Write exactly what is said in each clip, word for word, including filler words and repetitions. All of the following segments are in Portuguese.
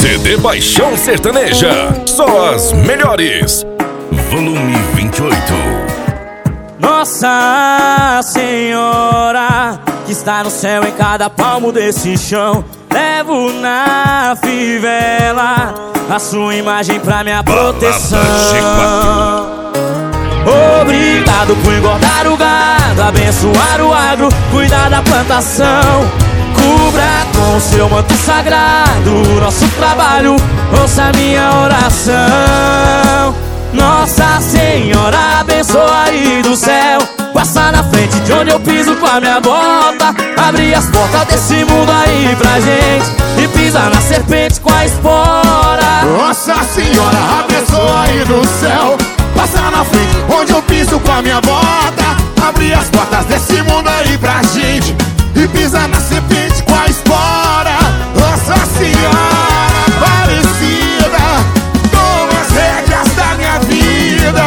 C D Paixão Sertaneja, só as melhores. Volume vinte e oito. Nossa Senhora, que está no céu em cada palmo desse chão, levo na fivela a sua imagem pra minha proteção. Obrigado por engordar o gado, abençoar o agro, cuidar da plantação. Cubra com seu manto sagrado o nosso trabalho, ouça minha oração. Nossa Senhora, abençoa aí do céu, passa na frente de onde eu piso com a minha bota. Abre as portas desse mundo aí pra gente e pisa na serpente com a espora. Nossa Senhora, abençoa aí do céu, passa na frente onde eu piso com a minha bota. Abre as portas desse mundo aí pra gente e pisa na serpente com a espora. Nossa Senhora Aparecida, toma as rédeas da minha vida.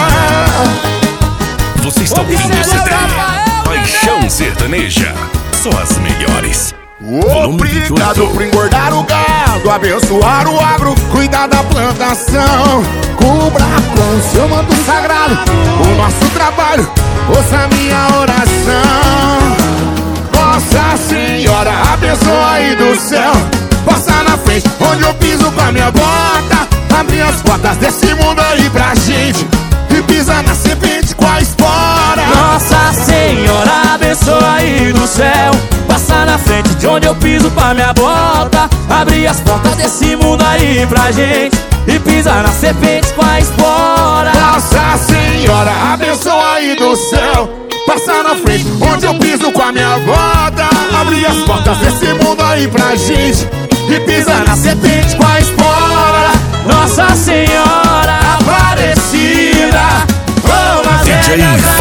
Você está ouvindo o C D Paixão Sertaneja, só as melhores. Obrigado por engordar o gado, abençoar o agro, cuidar da plantação. Cubra com seu manto sagrado o nosso trabalho, ouça minha oração. Nossa Senhora, abençoa aí do céu, passa na frente onde eu piso com a minha bota. Abre as portas desse mundo aí pra gente e pisa na serpente com a espora. Nossa Senhora, abençoa aí do céu, passa na frente de onde eu piso com a minha bota. Abre as portas desse mundo aí pra gente e pisa na serpente com a espora. Nossa Senhora, abençoa aí do céu, passa na frente onde eu piso com a minha bota. Abre as portas desse mundo aí pra gente e pisa na serpente com a espora. Nossa Senhora Aparecida, toma as rédeas da